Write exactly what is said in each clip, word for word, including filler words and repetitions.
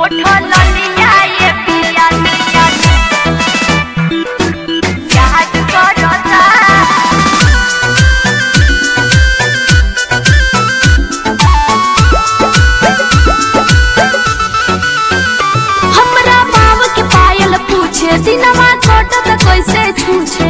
ओठो ललिया ये पिया पिया याद करता हमरा बाव के पायल पूछे दिनवा छोटा त कैसे छूछे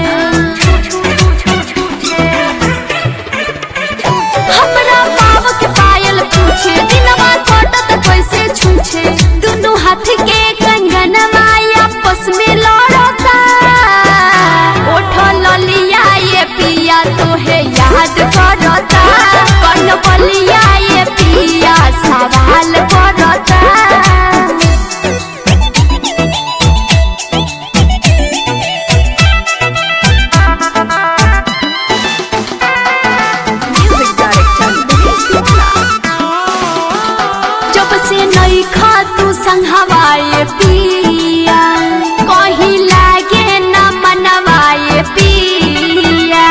हमरा बाव के पायल पूछे दिनवा छोटा त कैसे छूछे दोनों हाथ के कंगनवा आपस में लड़ता ओठो ललिया ये पिया तोहे याद करता कौन बलिया ये पिया सवाल करता तू संघवाए पिया कहीं लागे न मनवाए पिया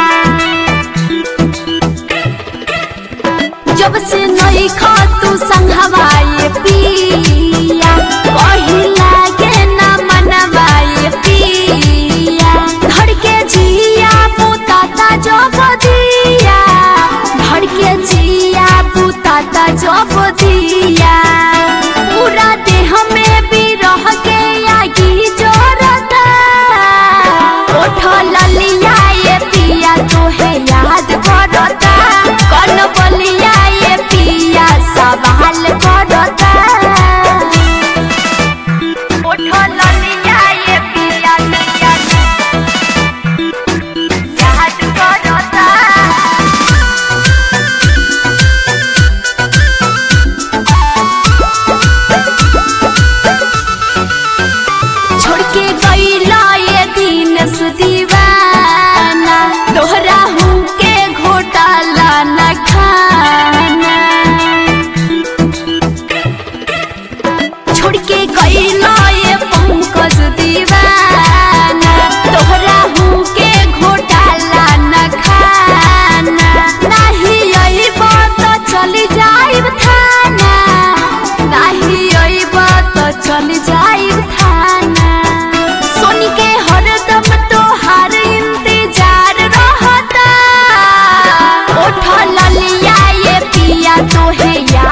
जब से नहीं खा तू संघवाए पिया कहीं लागे न मनवाए पिया धड़ के जिया बुताता जो बदिया धड़ के जिया बुताता जो बदिया पूरा देह में भी रह के आगी जोरता ओठो ललिया ये पिया तोहे याद करता कौन बलिया ये पिया सवाल करता ओठो ललिया ये पिया पिया याद करता छोड़ के गईला ये दिन सुदीवाना तोहरा हूँ के घोटाला न खाना छोड़ के गईला ये पंकज दीवाना तोहरा हूँ के घोटाला न खाना नहीं अइब तो चली जाइब थाना नहीं अइब तो चली जाइब थाना सुन के हरदम तोहार इंतजार रहता ओठो ललिया ये पिया तोहे